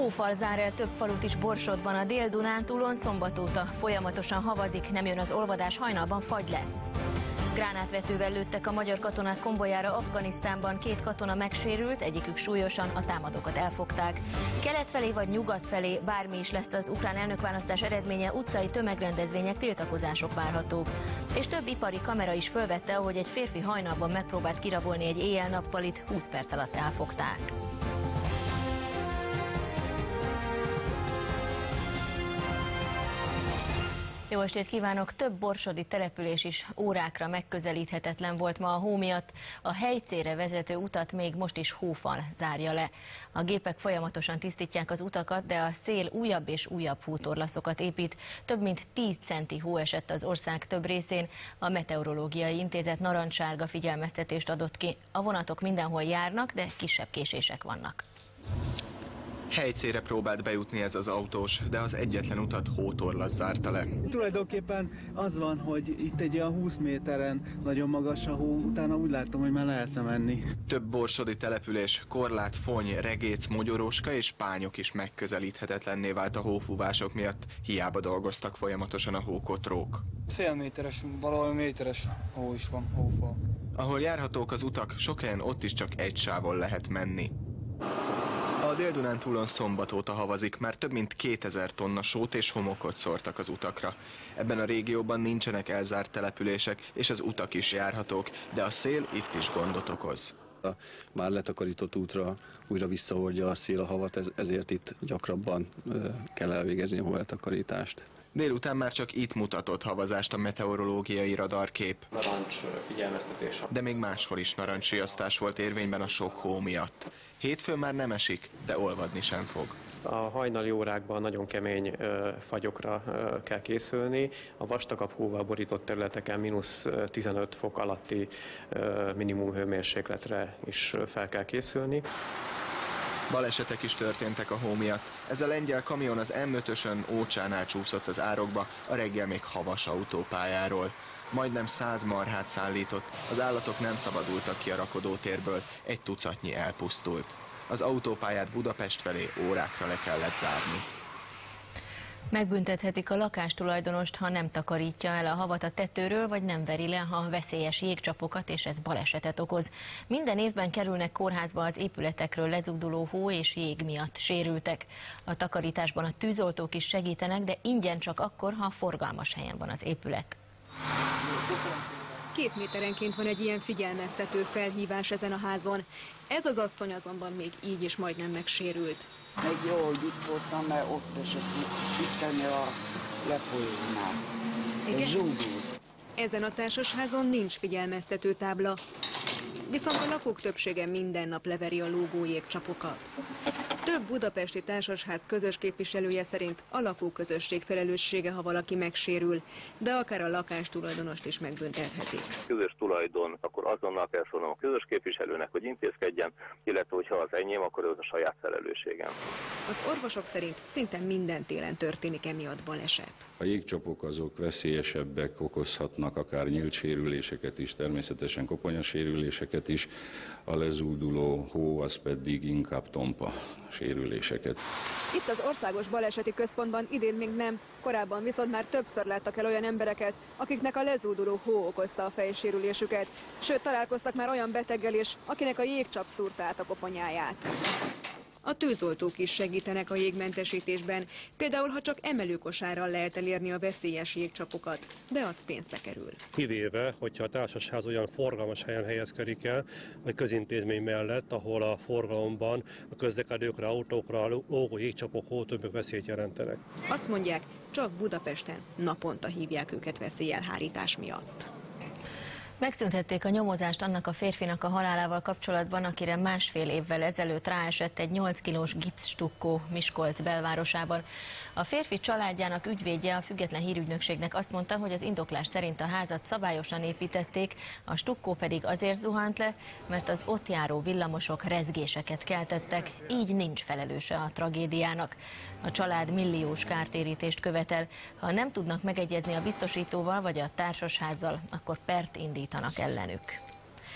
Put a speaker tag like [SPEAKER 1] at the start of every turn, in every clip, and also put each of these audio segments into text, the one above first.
[SPEAKER 1] Hófal zár el több falut is Borsodban, a Dél-Dunántúlon szombat óta folyamatosan havazik, nem jön az olvadás, hajnalban fagy lesz. Gránátvetővel lőttek a magyar katonák konvojára Afganisztánban, 2 katona megsérült, egyikük súlyosan, a támadókat elfogták. Kelet felé vagy nyugat felé, bármi is lesz az ukrán elnökválasztás eredménye, utcai tömegrendezvények, tiltakozások várhatók. És több ipari kamera is fölvette, ahogy egy férfi hajnalban megpróbált kirabolni egy éjjel-nappalit, 20 perc alatt elfogták. Jó estét kívánok! Több borsodi település is órákra megközelíthetetlen volt ma a hó miatt. A helycélre vezető utat még most is hófal zárja le. A gépek folyamatosan tisztítják az utakat, de a szél újabb és újabb hótorlaszokat épít. Több mint 10 centi hó esett az ország több részén. A Meteorológiai Intézet narancssárga figyelmeztetést adott ki. A vonatok mindenhol járnak, de kisebb késések vannak.
[SPEAKER 2] Helycélre próbált bejutni ez az autós, de az egyetlen utat hótorlasz zárta le.
[SPEAKER 3] Tulajdonképpen az van, hogy itt egy olyan 20 méteren nagyon magas a hó, utána úgy láttam, hogy már lehetne menni.
[SPEAKER 2] Több borsodi település, Korlát, Fony, Regéc, Mogyoróska és Pányok is megközelíthetetlenné vált a hófúvások miatt, hiába dolgoztak folyamatosan a hókotrók.
[SPEAKER 4] Fél méteres, valahol méteres hó is van, hófal.
[SPEAKER 2] Ahol járhatók az utak, sok helyen ott is csak egy sávon lehet menni. A Dél-Dunántúlon szombat óta havazik, már több mint 2000 tonna sót és homokot szórtak az utakra. Ebben a régióban nincsenek elzárt települések, és az utak is járhatók, de a szél itt is gondot okoz.
[SPEAKER 5] A már letakarított útra újra visszahordja a szél a havat, ezért itt gyakrabban kell elvégezni a hóeltakarítást.
[SPEAKER 2] Délután már csak itt mutatott havazást a meteorológiai radarkép.
[SPEAKER 5] Narancs figyelmeztetés.
[SPEAKER 2] De még máshol is narancsriasztás volt érvényben a sok hó miatt. Hétfőn már nem esik, de olvadni sem fog.
[SPEAKER 6] A hajnali órákban nagyon kemény fagyokra kell készülni. A vastagabb hóval borított területeken mínusz 15 fok alatti minimum hőmérsékletre is fel kell készülni.
[SPEAKER 2] Balesetek is történtek a hó miatt. Ez a lengyel kamion az M5-ösön Ócsánál csúszott az árokba, a reggel még havas autópályáról. Majdnem 100 marhát szállított, az állatok nem szabadultak ki a rakodótérből, egy tucatnyi elpusztult. Az autópályát Budapest felé órákra le kellett zárni.
[SPEAKER 1] Megbüntethetik a lakástulajdonost, ha nem takarítja el a havat a tetőről, vagy nem veri le a veszélyes jégcsapokat, és ez balesetet okoz. Minden évben kerülnek kórházba az épületekről lezúduló hó és jég miatt sérültek. A takarításban a tűzoltók is segítenek, de ingyen csak akkor, ha forgalmas helyen van az épület.
[SPEAKER 7] 2 méterenként van egy ilyen figyelmeztető felhívás ezen a házon. Ez az asszony azonban még így is majdnem megsérült.
[SPEAKER 8] Meg jó, hogy itt voltam, mert ott esett itt a lefolyónál.
[SPEAKER 7] Igen? Ezen a társasházzon nincs figyelmeztető tábla. Viszont a lakók többsége minden nap leveri a lógó jégcsapokat. Több budapesti társasház közös képviselője szerint a lakóközösség felelőssége, ha valaki megsérül, de akár a lakástulajdonost is megbüntethetik.
[SPEAKER 9] Közös tulajdon, akkor azonnal kell szólnom a közös képviselőnek, hogy intézkedjen, illetve hogyha az enyém, akkor az a saját felelősségem.
[SPEAKER 7] Az orvosok szerint szinte minden télen történik emiatt baleset.
[SPEAKER 10] A jégcsapok azok veszélyesebbek, okozhatnak akár nyílt sérüléseket is, természetesen koponyasérüléseket is, a lezúduló hó az pedig inkább tompa sérüléseket.
[SPEAKER 7] Itt az Országos Baleseti Központban idén még nem, korábban viszont már többször láttak el olyan embereket, akiknek a lezúduló hó okozta a fejsérülésüket, sőt találkoztak már olyan beteggel is, akinek a jégcsap szúrta át a koponyáját. A tűzoltók is segítenek a jégmentesítésben, például ha csak emelőkosárral lehet elérni a veszélyes jégcsapokat, de az pénzbe kerül.
[SPEAKER 11] Kivéve, hogyha a társasház olyan forgalmas helyen helyezkedik el, vagy közintézmény mellett, ahol a forgalomban a közlekedőkre, autókra lógó jégcsapok, hótömbök veszélyt jelentenek.
[SPEAKER 7] Azt mondják, csak Budapesten naponta hívják őket veszélyelhárítás miatt.
[SPEAKER 1] Megszüntették a nyomozást annak a férfinak a halálával kapcsolatban, akire 1,5 évvel ezelőtt ráesett egy 8 kilós gipszstukkó Miskolc belvárosában. A férfi családjának ügyvédje a független hírügynökségnek azt mondta, hogy az indoklás szerint a házat szabályosan építették, a stukkó pedig azért zuhant le, mert az ott járó villamosok rezgéseket keltettek, így nincs felelőse a tragédiának. A család milliós kártérítést követel, ha nem tudnak megegyezni a biztosítóval vagy a társasházzal, akkor pert indítanak ellenük.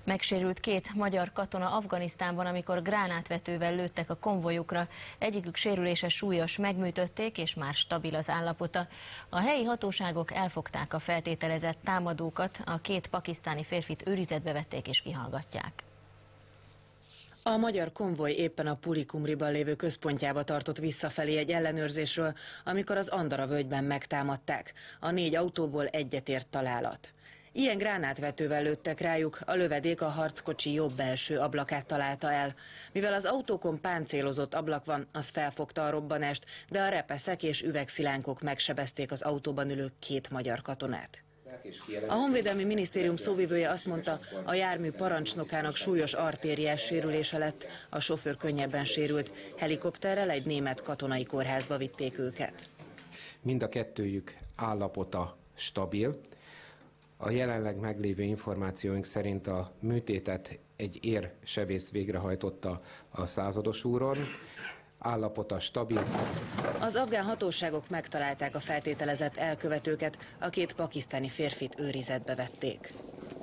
[SPEAKER 1] Megsérült 2 magyar katona Afganisztánban, amikor gránátvetővel lőttek a konvojukra. Egyikük sérülése súlyos, megműtötték, és már stabil az állapota. A helyi hatóságok elfogták a feltételezett támadókat, a 2 pakisztáni férfit őrizetbe vették és kihallgatják.
[SPEAKER 12] A magyar konvoj éppen a Puri-Kumriban lévő központjába tartott visszafelé egy ellenőrzésről, amikor az Andara völgyben megtámadták. A 4 autóból egyet ért találat. Ilyen gránátvetővel lőttek rájuk, a lövedék a harckocsi jobb belső ablakát találta el. Mivel az autókon páncélozott ablak van, az felfogta a robbanást, de a repeszek és üvegszilánkok megsebezték az autóban ülő 2 magyar katonát. A Honvédelmi Minisztérium szóvivője azt mondta, a jármű parancsnokának súlyos artériás sérülése lett, a sofőr könnyebben sérült. Helikopterrel egy német katonai kórházba vitték őket.
[SPEAKER 13] Mind a kettőjük állapota stabil. A jelenleg meglévő információink szerint a műtétet egy érsebész végrehajtotta a százados úron. Állapota stabil.
[SPEAKER 12] Az afgán hatóságok megtalálták a feltételezett elkövetőket, a 2 pakisztáni férfit őrizetbe vették.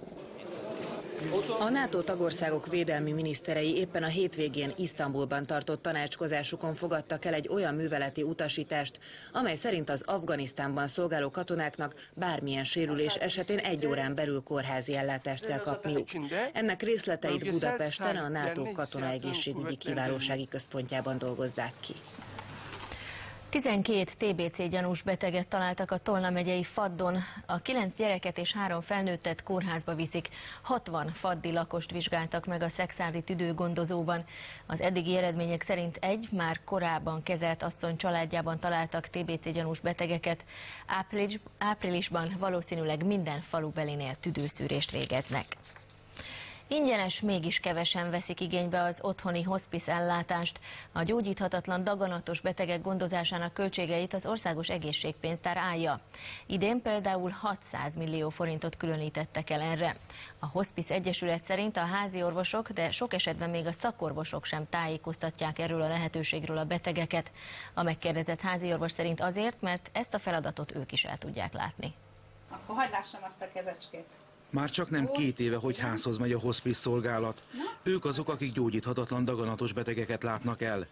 [SPEAKER 12] A NATO tagországok védelmi miniszterei éppen a hétvégén Isztambulban tartott tanácskozásukon fogadtak el egy olyan műveleti utasítást, amely szerint az Afganisztánban szolgáló katonáknak bármilyen sérülés esetén 1 órán belül kórházi ellátást kell kapniuk. Ennek részleteit Budapesten a NATO katonaegészségügyi kiválósági központjában dolgozzák ki.
[SPEAKER 1] 12 TBC gyanús beteget találtak a Tolna megyei Faddon. A 9 gyereket és 3 felnőttet kórházba viszik. 60 faddi lakost vizsgáltak meg a szexádi tüdőgondozóban. Az eddigi eredmények szerint egy már korábban kezelt asszony családjában találtak TBC gyanús betegeket. Áprilisban valószínűleg minden falubelinél tüdőszűrést végeznek. Ingyenes, mégis kevesen veszik igénybe az otthoni hospice ellátást. A gyógyíthatatlan daganatos betegek gondozásának költségeit az Országos Egészségpénztár állja. Idén például 600 millió forintot különítettek el erre. A Hospice Egyesület szerint a házi orvosok, de sok esetben még a szakorvosok sem tájékoztatják erről a lehetőségről a betegeket. A megkérdezett házi orvos szerint azért, mert ezt a feladatot ők is el tudják látni.
[SPEAKER 14] Akkor hagyd lássam azt a kezecskét.
[SPEAKER 15] Már csak nem 2 éve, hogy házhoz megy a hospice szolgálat. Ők azok, akik gyógyíthatatlan daganatos betegeket látnak el.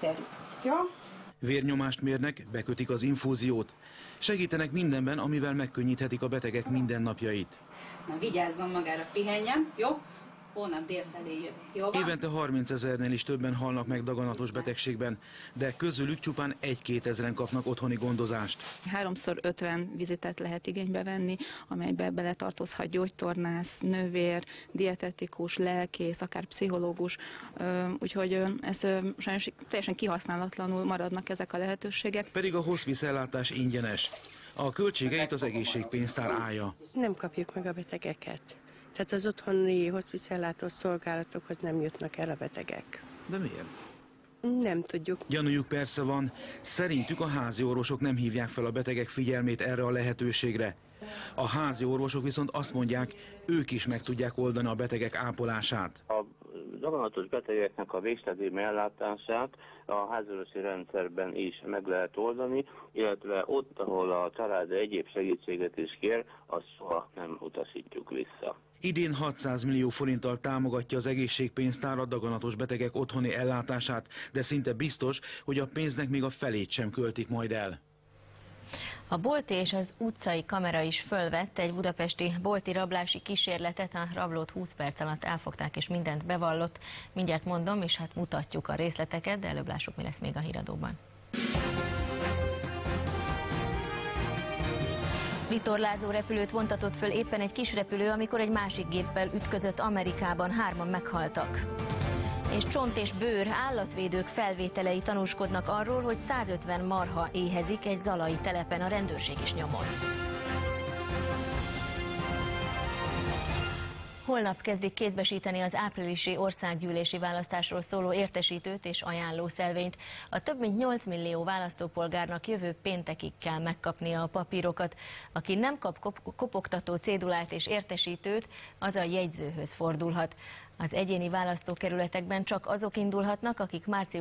[SPEAKER 15] Vérnyomást mérnek, bekötik az infúziót. Segítenek mindenben, amivel megkönnyíthetik a betegek mindennapjait.
[SPEAKER 14] Na, vigyázzon magára, pihenjen, jó? Holnap délfelé jövök, jó van?
[SPEAKER 15] Évente 30 000-nél is többen halnak meg daganatos betegségben, de közülük csupán 1-2 ezeren kapnak otthoni gondozást.
[SPEAKER 16] 3x50 vizitet lehet igénybe venni, amelybe beletartozhat gyógytornász, nővér, dietetikus, lelkész, akár pszichológus, úgyhogy ez sajnos teljesen kihasználatlanul maradnak ezek a lehetőségek.
[SPEAKER 15] Pedig a hospice ellátás ingyenes. A költségeit az egészségpénztár állja.
[SPEAKER 17] Nem kapjuk meg a betegeket. Tehát az otthoni hospice ellátó szolgálatokhoz nem jutnak el a betegek.
[SPEAKER 15] De miért?
[SPEAKER 17] Nem tudjuk.
[SPEAKER 15] Gyanújuk persze van. Szerintük a házi orvosok nem hívják fel a betegek figyelmét erre a lehetőségre. A házi orvosok viszont azt mondják, ők is meg tudják oldani a betegek ápolását.
[SPEAKER 18] A daganatos betegeknek a végstadium ellátását a háziorvosi rendszerben is meg lehet oldani, illetve ott, ahol a család egyéb segítséget is kér, azt soha nem utasítjuk vissza.
[SPEAKER 15] Idén 600 millió forinttal támogatja az egészségpénztár a daganatos betegek otthoni ellátását, de szinte biztos, hogy a pénznek még a felét sem költik majd el.
[SPEAKER 1] A bolti és az utcai kamera is fölvett egy budapesti bolti rablási kísérletet, a rablót 20 perc alatt elfogták és mindent bevallott. Mindjárt mondom, és hát mutatjuk a részleteket, de előbb lássuk, mi lesz még a híradóban. Vitorlázó repülőt vontatott föl éppen egy kis repülő, amikor egy másik géppel ütközött Amerikában, 3-an meghaltak. És csont és bőr állatvédők felvételei tanúskodnak arról, hogy 150 marha éhezik egy zalai telepen, a rendőrség is nyomoz. Holnap kezdik kézbesíteni az áprilisi országgyűlési választásról szóló értesítőt és ajánlószelvényt. A több mint 8 millió választópolgárnak jövő péntekig kell megkapnia a papírokat. Aki nem kap kopogtató cédulát és értesítőt, az a jegyzőhöz fordulhat. Az egyéni választókerületekben csak azok indulhatnak, akik március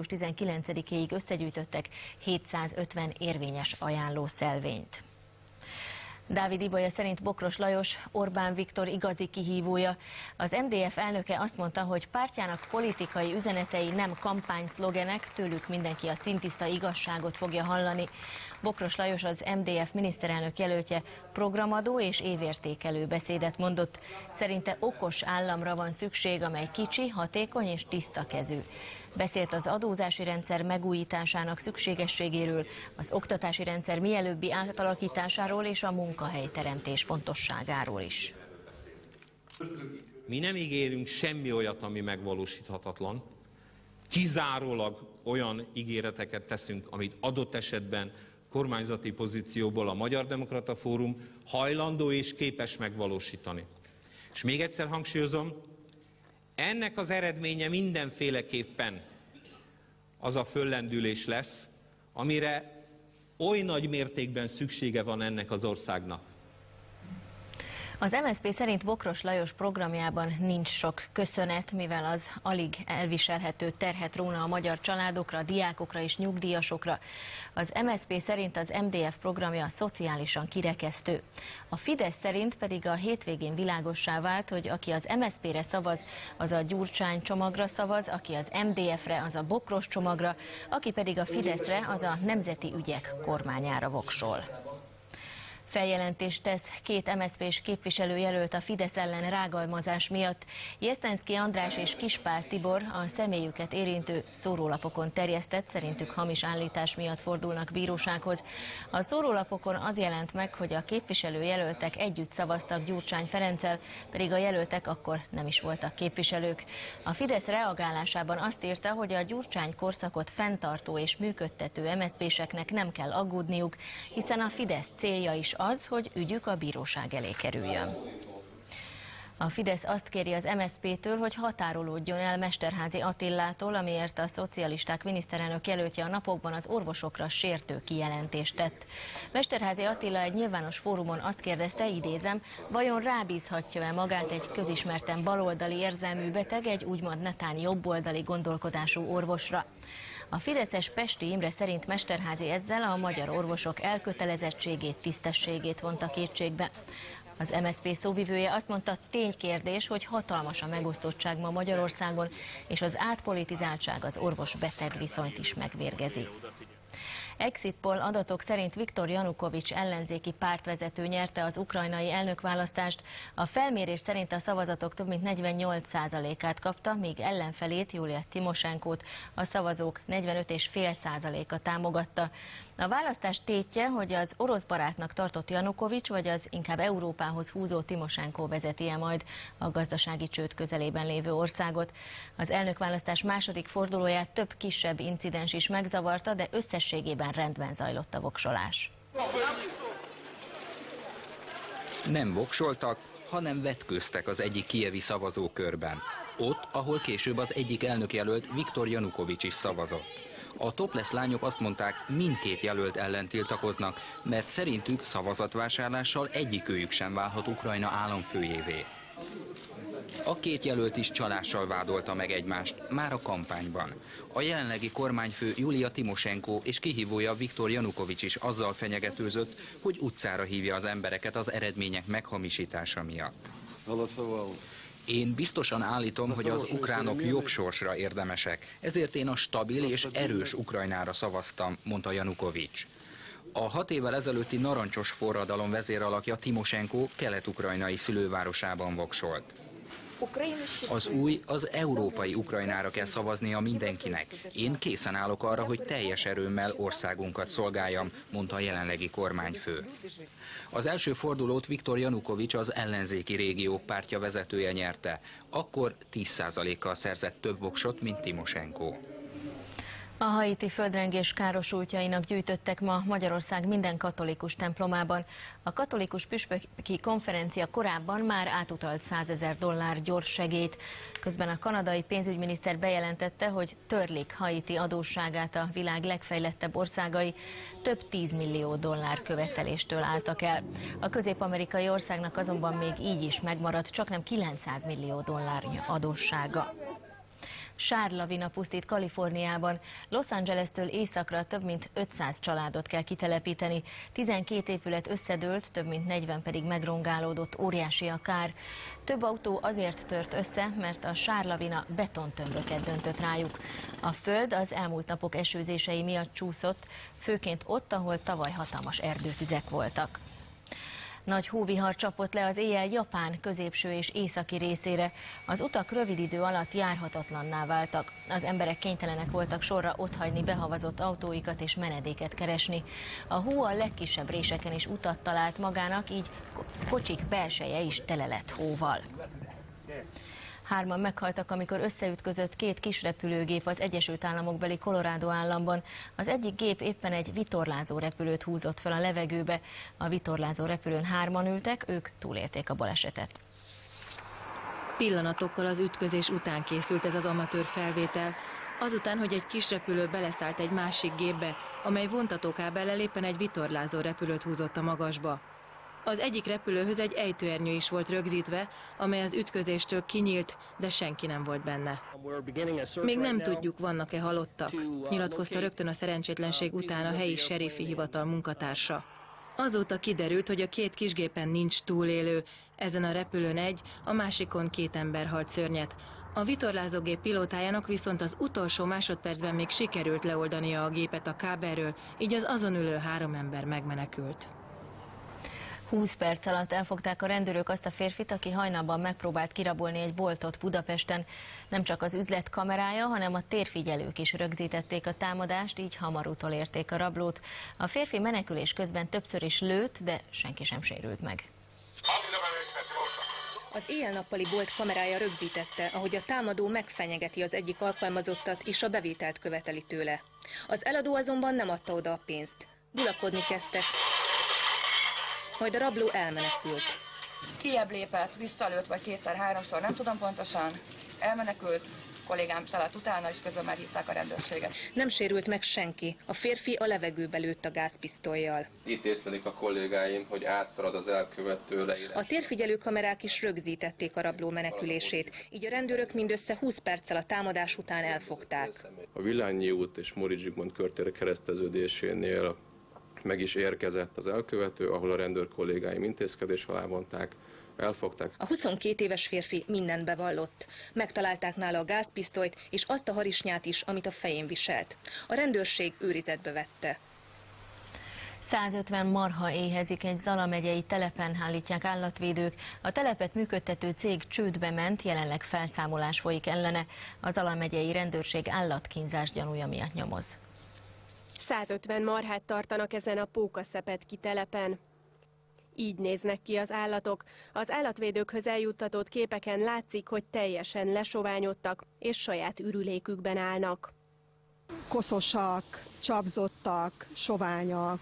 [SPEAKER 1] 19-éig összegyűjtöttek 750 érvényes ajánlószelvényt. Dávid Ibolya szerint Bokros Lajos Orbán Viktor igazi kihívója. Az MDF elnöke azt mondta, hogy pártjának politikai üzenetei nem kampányszlogenek, tőlük mindenki a szintiszta igazságot fogja hallani. Bokros Lajos, az MDF miniszterelnök jelöltje programadó és évértékelő beszédet mondott. Szerinte okos államra van szükség, amely kicsi, hatékony és tiszta kezű. Beszélt az adózási rendszer megújításának szükségességéről, az oktatási rendszer mielőbbi átalakításáról és a munkahelyteremtés fontosságáról is.
[SPEAKER 19] Mi nem ígérünk semmi olyat, ami megvalósíthatatlan. Kizárólag olyan ígéreteket teszünk, amit adott esetben kormányzati pozícióból a Magyar Demokrata Fórum hajlandó és képes megvalósítani. És még egyszer hangsúlyozom, ennek az eredménye mindenféleképpen az a föllendülés lesz, amire oly nagy mértékben szüksége van ennek az országnak.
[SPEAKER 1] Az MSZP szerint Bokros Lajos programjában nincs sok köszönet, mivel az alig elviselhető terhet róna a magyar családokra, diákokra és nyugdíjasokra. Az MSZP szerint az MDF programja szociálisan kirekesztő. A Fidesz szerint pedig a hétvégén világossá vált, hogy aki az MSZP-re szavaz, az a Gyurcsány csomagra szavaz, aki az MDF-re, az a Bokros csomagra, aki pedig a Fideszre, az a Nemzeti Ügyek kormányára voksol. Feljelentést tesz két MSZP-s képviselőjelölt a Fidesz ellen rágalmazás miatt. Jesztenszky András és Kispál Tibor a személyüket érintő szórólapokon terjesztett, szerintük hamis állítás miatt fordulnak bírósághoz. A szórólapokon az jelent meg, hogy a képviselőjelöltek együtt szavaztak Gyurcsány Ferenccel, pedig a jelöltek akkor nem is voltak képviselők. A Fidesz reagálásában azt írta, hogy a Gyurcsány korszakot fenntartó és működtető MSZP-seknek nem kell aggódniuk, hiszen a Fidesz célja is az, hogy ügyük a bíróság elé kerüljön. A Fidesz azt kéri az MSZP-től, hogy határolódjon el Mesterházy Attilától, amiért a szocialisták miniszterelnök jelöltje a napokban az orvosokra sértő kijelentést tett. Mesterházy Attila egy nyilvános fórumon azt kérdezte, idézem, vajon rábízhatja-e magát egy közismerten baloldali érzelmű beteg egy úgymond netán jobboldali gondolkodású orvosra. A fideszes Pesti Imre szerint Mesterházy ezzel a magyar orvosok elkötelezettségét, tisztességét vonta kétségbe. Az MSZP szóvivője azt mondta, ténykérdés, hogy hatalmas a megosztottság ma Magyarországon, és az átpolitizáltság az orvos-beteg viszonyt is megvérgezi. Exit poll adatok szerint Viktor Janukovics ellenzéki pártvezető nyerte az ukrajnai elnökválasztást. A felmérés szerint a szavazatok több mint 48%-át kapta, míg ellenfelét, Julia Timosenkót a szavazók 45,5%-a támogatta. A választás tétje, hogy az orosz barátnak tartott Janukovics, vagy az inkább Európához húzó Timosenkó vezeti-e majd a gazdasági csőd közelében lévő országot. Az elnökválasztás második fordulóját több kisebb incidens is megzavarta, de összességében rendben zajlott a voksolás.
[SPEAKER 20] Nem voksoltak, hanem vetkőztek az egyik kijevi szavazókörben. Ott, ahol később az egyik elnökjelölt Viktor Janukovics is szavazott. A topless lányok azt mondták, mindkét jelölt ellen tiltakoznak, mert szerintük szavazatvásárlással egyikőjük sem válhat Ukrajna államfőjévé. A két jelölt is csalással vádolta meg egymást, már a kampányban. A jelenlegi kormányfő Julia Timosenko és kihívója Viktor Janukovics is azzal fenyegetőzött, hogy utcára hívja az embereket az eredmények meghamisítása miatt. Én biztosan állítom, hogy az ukránok jobb sorsra érdemesek, ezért én a stabil és erős Ukrajnára szavaztam, mondta Janukovics. A 6 évvel ezelőtti narancsos forradalom vezéralakja Timosenko kelet-ukrajnai szülővárosában voksolt. Az új, az európai Ukrajnára kell szavaznia mindenkinek. Én készen állok arra, hogy teljes erőmmel országunkat szolgáljam, mondta a jelenlegi kormányfő. Az első fordulót Viktor Janukovics, az ellenzéki régiók pártja vezetője nyerte. Akkor 10%-kal szerzett több voksot, mint Timosenko.
[SPEAKER 1] A haiti földrengés károsultjainak gyűjtöttek ma Magyarország minden katolikus templomában. A katolikus püspöki konferencia korábban már átutalt $100 000 gyors segélyt. Közben a kanadai pénzügyminiszter bejelentette, hogy törlik Haiti adósságát a világ legfejlettebb országai, több 10 millió dollár követeléstől álltak el. A közép-amerikai országnak azonban még így is megmaradt csaknem $900 millió adóssága. Sárlavina pusztít Kaliforniában. Los Angeles-től északra több mint 500 családot kell kitelepíteni. 12 épület összedőlt, több mint 40 pedig megrongálódott, óriási a kár. Több autó azért tört össze, mert a sárlavina betontömböket döntött rájuk. A föld az elmúlt napok esőzései miatt csúszott, főként ott, ahol tavaly hatalmas erdőtüzek voltak. Nagy hóvihar csapott le az éjjel Japán középső és északi részére. Az utak rövid idő alatt járhatatlanná váltak. Az emberek kénytelenek voltak sorra otthagyni behavazott autóikat és menedéket keresni. A hó a legkisebb réseken is utat talált magának, így kocsik belseje is tele lett hóval. 3-an meghaltak, amikor összeütközött 2 kisrepülőgép az Egyesült Államokbeli Colorado államban. Az egyik gép éppen egy vitorlázó repülőt húzott fel a levegőbe. A vitorlázó repülőn 3-an ültek, ők túlélték a balesetet.
[SPEAKER 21] Pillanatokkal az ütközés után készült ez az amatőr felvétel. Azután, hogy egy kisrepülő beleszállt egy másik gépbe, amely vontatókábellel éppen egy vitorlázó repülőt húzott a magasba. Az egyik repülőhöz egy ejtőernyő is volt rögzítve, amely az ütközéstől kinyílt, de senki nem volt benne. Még nem tudjuk, vannak-e halottak, nyilatkozta rögtön a szerencsétlenség után a helyi serifi hivatal munkatársa. Azóta kiderült, hogy a 2 kisgépen nincs túlélő, ezen a repülőn egy, a másikon 2 ember halt szörnyet. A vitorlázógép pilótájának viszont az utolsó másodpercben még sikerült leoldania a gépet a kábelről, így az azon ülő 3 ember megmenekült.
[SPEAKER 1] 20 perc alatt elfogták a rendőrök azt a férfit, aki hajnalban megpróbált kirabolni egy boltot Budapesten. Nem csak az üzlet kamerája, hanem a térfigyelők is rögzítették a támadást, így hamar utolérték a rablót. A férfi menekülés közben többször is lőtt, de senki sem sérült meg.
[SPEAKER 22] Az éjjel-nappali bolt kamerája rögzítette, ahogy a támadó megfenyegeti az egyik alkalmazottat és a bevételt követeli tőle. Az eladó azonban nem adta oda a pénzt. Bulakodni kezdtek, majd a rabló elmenekült.
[SPEAKER 23] Kijebb lépett, visszalőtt vagy 2-3-szor, nem tudom pontosan, elmenekült, kollégám szaladt utána, és közben már hívták a rendőrséget.
[SPEAKER 22] Nem sérült meg senki, a férfi a levegőbe lőtt a gázpisztollyal.
[SPEAKER 24] Itt észlelik a kollégáim, hogy átszalad az elkövető leírás.
[SPEAKER 22] A térfigyelő kamerák is rögzítették a rabló menekülését, így a rendőrök mindössze 20 perccel a támadás után elfogták.
[SPEAKER 24] A Villányi út és Móricz Zsigmond körtér kereszteződésénél meg is érkezett az elkövető, ahol a rendőr kollégáim intézkedés alá vonták, elfogták.
[SPEAKER 22] A 22 éves férfi mindent bevallott. Megtalálták nála a gázpisztolyt és azt a harisnyát is, amit a fején viselt. A rendőrség őrizetbe vette.
[SPEAKER 1] 150 marha éhezik egy Zala megyei telepen, állítják állatvédők. A telepet működtető cég csődbe ment, jelenleg felszámolás folyik ellene. A Zala megyei rendőrség állatkínzás gyanúja miatt nyomoz.
[SPEAKER 25] 150 marhát tartanak ezen a Pókaszepetki telepen. Így néznek ki az állatok. Az állatvédőkhöz eljuttatott képeken látszik, hogy teljesen lesoványodtak, és saját ürülékükben állnak.
[SPEAKER 26] Koszosak, csapzottak, soványak,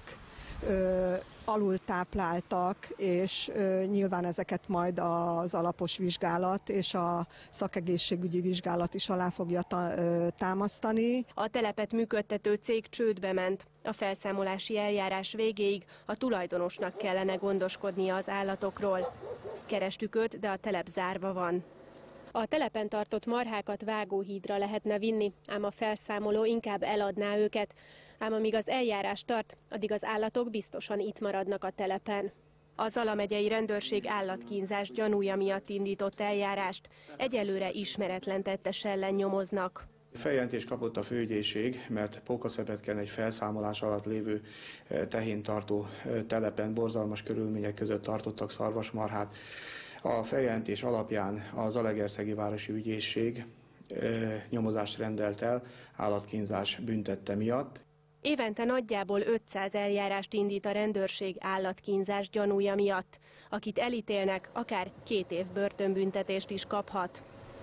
[SPEAKER 26] alultápláltak, és nyilván ezeket majd az alapos vizsgálat és a szakegészségügyi vizsgálat is alá fogja támasztani.
[SPEAKER 25] A telepet működtető cég csődbe ment. A felszámolási eljárás végéig a tulajdonosnak kellene gondoskodnia az állatokról. Kerestük őt, de a telep zárva van. A telepen tartott marhákat vágóhídra lehetne vinni, ám a felszámoló inkább eladná őket. Ám amíg az eljárás tart, addig az állatok biztosan itt maradnak a telepen. A Zala megyei rendőrség állatkínzás gyanúja miatt indított eljárást. Egyelőre ismeretlen tettes ellen nyomoznak.
[SPEAKER 27] Feljelentést kapott a főügyészség, mert Pókaszepetken egy felszámolás alatt lévő tehéntartó telepen borzalmas körülmények között tartottak szarvasmarhát. A feljelentés alapján a Zalaegerszegi Városi Ügyészség nyomozást rendelt el állatkínzás büntette miatt.
[SPEAKER 25] Évente nagyjából 500 eljárást indít a rendőrség állatkínzás gyanúja miatt. Akit elítélnek, akár 2 év börtönbüntetést is kaphat.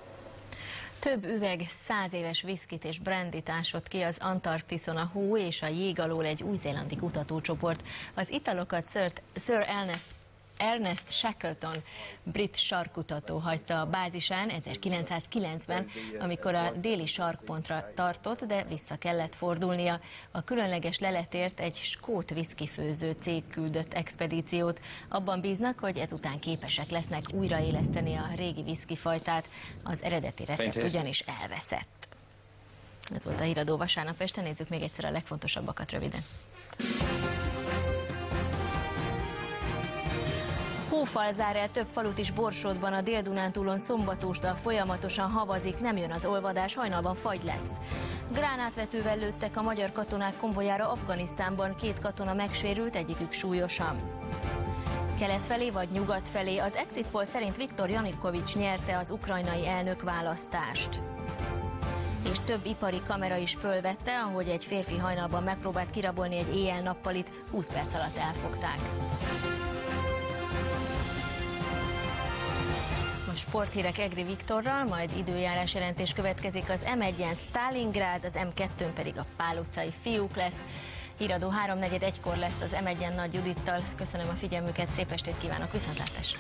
[SPEAKER 1] Több üveg 100 éves viszkit és brandit ásott ki az Antarktiszon a hó és a jég alól egy új-zélandi kutatócsoport. Az italokat Sir Ernest Shackleton, brit sarkkutató hagyta a bázisán 1909-ben, amikor a déli sarkpontra tartott, de vissza kellett fordulnia. A különleges leletért egy skót viszkifőző cég küldött expedíciót. Abban bíznak, hogy ezután képesek lesznek újraéleszteni a régi viszkifajtát. Az eredeti recept ugyanis elveszett. Ez volt a Híradó vasárnap este, nézzük még egyszer a legfontosabbakat röviden. Hófal zár el több falut is Borsodban, a Dél-Dunántúlon szombatósdal folyamatosan havazik, nem jön az olvadás, hajnalban fagy lesz. Gránátvetővel lőttek a magyar katonák konvojára Afganisztánban, 2 katona megsérült, egyikük súlyosan. Kelet felé vagy nyugat felé? Az exit poll szerint Viktor Janukovics nyerte az ukrajnai elnökválasztást. És több ipari kamera is fölvette, ahogy egy férfi hajnalban megpróbált kirabolni egy éjjel-nappalit, 20 perc alatt elfogták. A sporthírek Egri Viktorral, majd időjárás jelentés következik. Az M1-en Sztálingrád, az M2-n pedig a Pál utcai fiúk lesz. Híradó 3:41-kor lesz az M1-en Nagy Judittal. Köszönöm a figyelmüket, szép estét kívánok, viszontlátásra!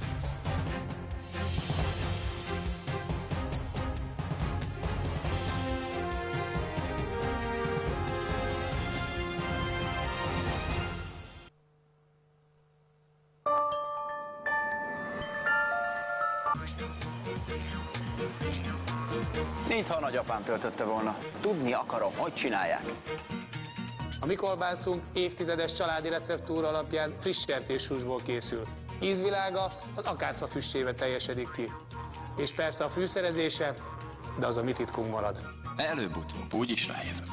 [SPEAKER 2] Mintha a nagyapám töltötte volna. Tudni akarom, hogy csinálják.
[SPEAKER 3] A mi kolbászunk évtizedes családi receptúra alapján friss sertéshúsból készül. Ízvilága az akácfa füstébe teljesedik ki. És persze a fűszerezése, de az a mi titkunk marad.
[SPEAKER 2] Előbb-utóbb úgyis rájövök.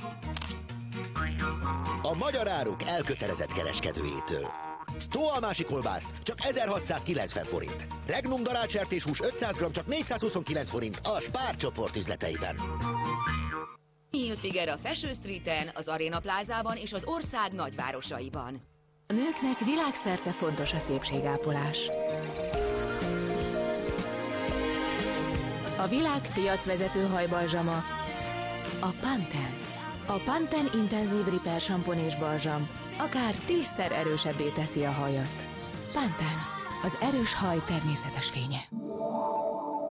[SPEAKER 4] A magyar áruk elkötelezett kereskedőjétől. Tóalmási kolbász csak 1690 forint. Regnum darálcsertéshús 500 g csak 429 forint a Spár csoport üzleteiben.
[SPEAKER 5] Hilfiger a Fashion Streeten, az Arena Plázában és az ország nagyvárosaiban.
[SPEAKER 21] A nőknek világszerte fontos a szépségápolás. A világ piacvezető hajbalzsama a Pantene. A Pantene intenzív Repair sampon és balzsam akár 10-szer erősebbé teszi a hajat. Pantene, az erős haj természetes fénye.